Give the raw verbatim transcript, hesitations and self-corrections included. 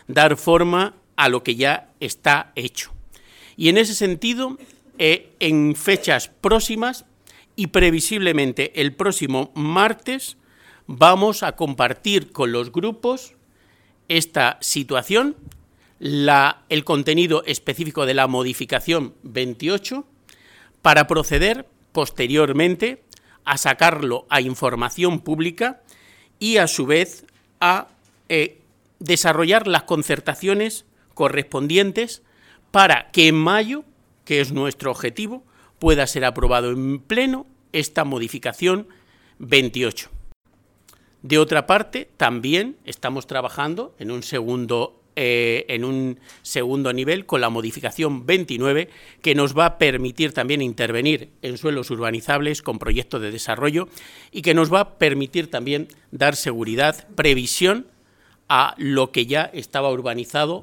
dar forma a lo que ya está hecho. Y en ese sentido, eh, en fechas próximas y previsiblemente el próximo martes, vamos a compartir con los grupos esta situación, la, el contenido específico de la modificación veintiocho, para proceder posteriormente a sacarlo a información pública y a su vez a eh, desarrollar las concertaciones correspondientes para que en mayo, que es nuestro objetivo, pueda ser aprobado en pleno esta modificación veintiocho. De otra parte, también estamos trabajando en un segundo, eh, en un segundo nivel con la modificación veintinueve, que nos va a permitir también intervenir en suelos urbanizables con proyectos de desarrollo y que nos va a permitir también dar seguridad, previsión a lo que ya estaba urbanizado